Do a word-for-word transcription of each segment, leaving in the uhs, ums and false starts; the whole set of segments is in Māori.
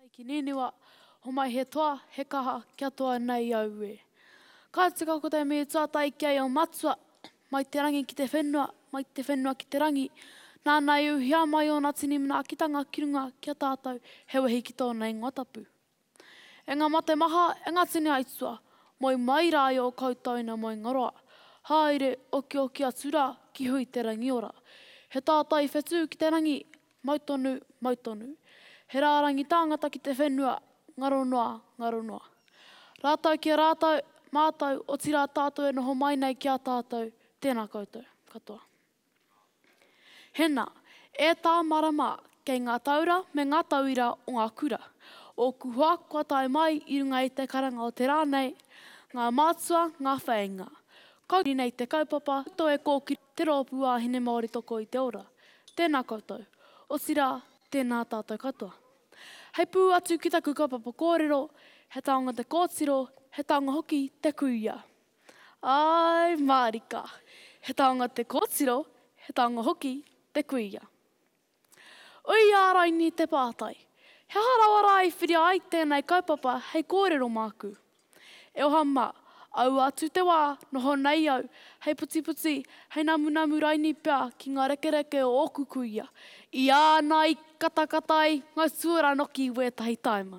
Ki niniwa, ho mai he toa, he kaha, kia toa nei au e. Ka tika ko te me tuatai ki ai o matua, mai te rangi ki te whenua, mai te whenua ki te rangi. Nāna iu hia mai o nā tini mana akitanga kirunga kia tātou, he wehi ki tōna ingotapu. E ngā mate maha, e ngā tini aitua, moi mai rā i o koutou na moi ngoroa. Haere, oki oki atu rā, ki hui te rangi ora. He tātai whetū ki te rangi, mai tonu, mai tonu. He rārangi tāngata ki te whenua, ngaro noa, ngaro noa. Rātau ki rātau, mātau, o tira tātou e noho mai nei ki a tātou, tēnā koutou, katoa. Hena, e tā marama kei ngā taura me ngā tauira o ngā kura. O kuhua kua tai mai i runga i te karanga o te rānei, ngā mātua, ngā whaenga. Kauri nei te kaupapa, to e kōki te rōpū āhine Māori toko i te ora. Tēnā koutou, o tira, tēnā tātou katoa. Hei pū atu ki taku kaupapa kōrero, he taonga te kōtiro, he taonga hoki te kuia. Ai, Marika, he taonga te kōtiro, he taonga hoki te kuia. Ui ārai ni te pātai. He harawara i whiria ai tēnei kaupapa hei kōrero māku. E oha mā, au atu te wā, noho nei au, hei puti puti, hei namu namu raini pia ki ngā reke reke o oku kuia. I ānai katakatai, ngai suara noki i wētahi taima.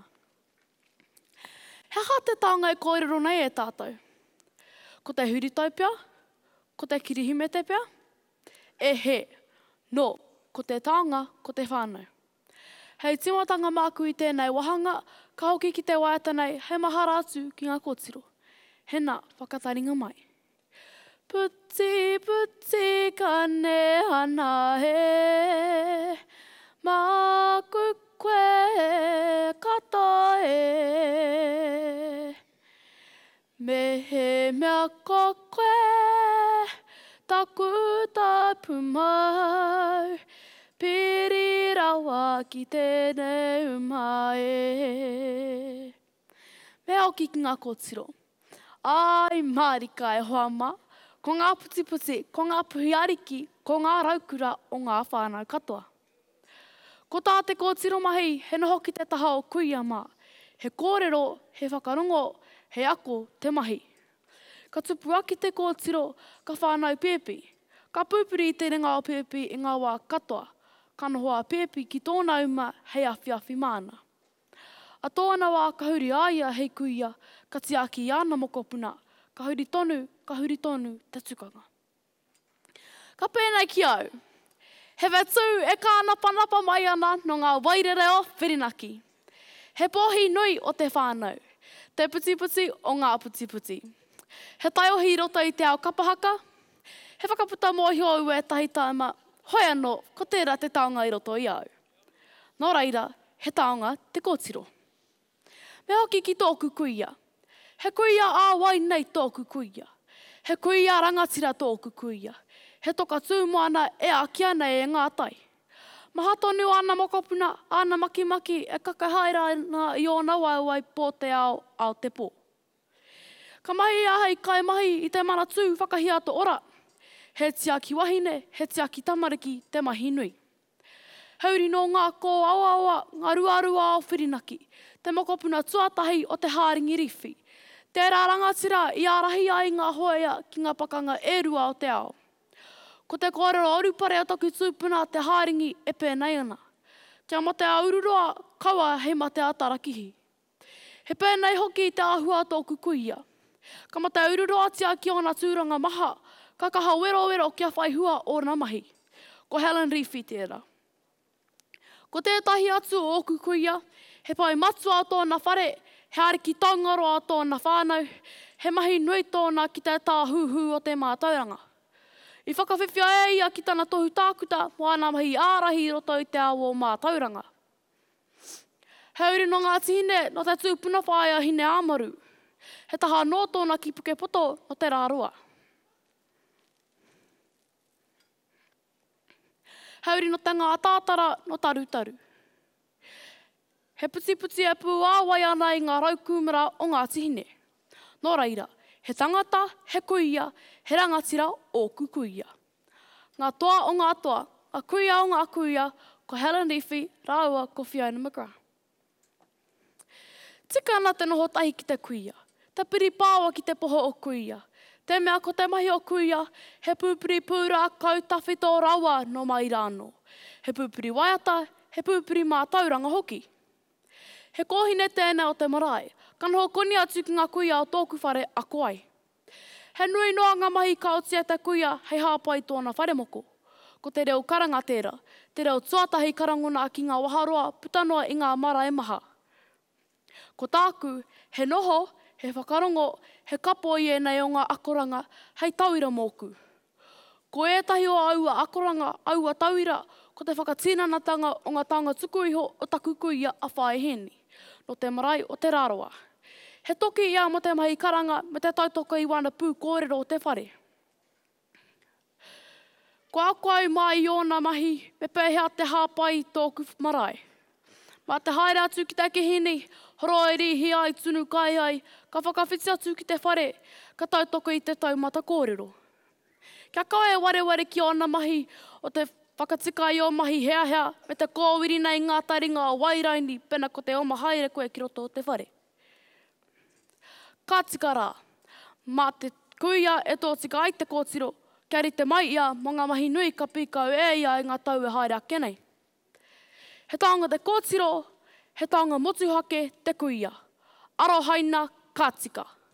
He ha te taonga e kōrero nei e tātou? Ko te huritau pia? Ko te kirihimete pia? E he, no, ko te taonga, ko te whānau. Hei timatanga māku i tēnei wahanga, ka hoki ki te waiata nei, hei mahara atu ki ngā kōtiro. Hena, whakataringa mai. Puti, puti, kane ana he, māku koe kata e. Me he mea ko koe, taku tapu mau, piri rawa ki tēnei umae. Me hoki ki ngā kōtiro. Ai, Marika e hoa mā, ko ngā puti puti, ko ngā puhi ariki, ko ngā raukura o ngā whānau katoa. Ko tā te kōtiro mahi, he noho ki te taha o kuia mā. He kōrero, he whakarongo, he ako, te mahi. Ka tupu aki te kōtiro, ka whānau pēpi. Ka pūpuri i te ringa o pēpi i ngā wā katoa. Ka nohoa pēpi ki tōna uma, hei awhi awhi māna. A tōna wā ka huri aia hei kuia, ka tiaki i ana mokopuna, ka huri tonu, ka huri tonu te tukanga. Ka pēnei ki au, he wetū e kā napa napa mai ana no ngā wairere o Whirinaki. He pohi nui o te whānau, te puti puti o ngā puti puti. He taiohi roto i te ao kapahaka, he whakaputa mōhi o ue tahi taima, hoi anō, ko tērā te taonga i roto i au. Nō reira, he taonga te kōtiro. Me hoki ki tōku kuia. He kuia āwai nei tōku kuia. He kuia rangatira tōku kuia. He toka tūmoana e akia nei e ngā tai. Maha tonu ana mokopuna, ana makimaki e kakahaira na i o nawauai pō te ao ao te pō. Ka mahi ahei kai mahi i te mana tū whakahia to ora. He tiaki wahine, he tiaki tamariki, te mahi nui. Hauri no ngā kō awa awa, ngā ruarua o Whirinaki. Te mokopuna tuatahi o te hāringi riwhi. Tērā rangatira i ārahi ai ngā hoia ki ngā pakanga e rua o te ao. Ko te kōrero orupare o taku tūpuna te hāringi e pēnei ana. Kia mate a ururoa, kaua hei mate a tarakihi. He pēnei hoki i te āhua tōku kuia. Ka mate a ururoa tia ki ona tūranga maha, ka kaha wero wero kia whai hua o rana mahi. Ko Helen Riwhi tērā. Ko tētahi atu o oku kuia, he pai matua o tōna whare, he ariki taungaro o tōna whānau, he mahi nui tōna ki te tā huhu o te mātauranga. I whakawhiwhia e ia ki tāna tohu tākuta, mo ana mahi ārahi roto i te awo o mātauranga. Heuri no ngā tihine, no te tūpuna whaia hine āmaru. He taha nō tōna ki puke poto o te rāroa. Hauri no te ngā tātara no tarutaru. He puti puti e pū āwai ana i ngā raukumara o ngā tihine. Nō reira, he tangata, he kuia, he rangatira o kukuia. Ngā toa o ngā toa, ngā kuia o ngā kuia, ko Helen Riwhi, rāua ko Fiona McGrath. Tika ana te noho tahi ki te kuia. Te piri pāua ki te poho o kuia. Te mea ko te mahi o kuia, he pūpiri pūra kau tawhito rawa no mai rāno. He pūpiri waiata, he pūpiri mā tauranga hoki. He kohine tēnei o te marae. Ka noho koni atu ki ngā kuia o tōku whare ako ai. He nui noa ngā mahi ka otia te kuia hei hāpai tōna whare moko. Ko te reo karanga tērā, te reo tuatahi karangona ki ngā waharoa putanoa i ngā mara e maha. Ko tāku, he noho, he whakarongo, he kapo i e nei o ngā akoranga, hei tauira mōku. Ko ētahi o aua akoranga, aua tauira, ko te whakatīnanatanga o ngā taonga tuku iho o taku kuia a whae heni, no te marae o te raroa. He toki ia mo te mahi karanga, me te tautoko i wana pū kōrero o te whare. Ko ako au mai i ōna mahi, me pēhea te hāpai tōku marae. Mā te haere atu ki te kihini, horoeri hi ai tunu kai ai, ka whakawhiti atu ki te whare, ka tautoko i te taumata kōrero. Kia kaua e wareware ki ōna mahi o te whakatika i o mahi hea hea, me te kōwiri nei ngā taringa o wairaini, pena ko te oma haere koe ki roto o te whare. Ka tika rā, mā te kuia e tō tika ai te kōtiro, kia rite mai ia mo ngā mahi nui ka pīkau e ia i ngā tau e haere ake nei. He taonga te kōtiro, he taonga motuhake te kuia. Arohaina, ka tika.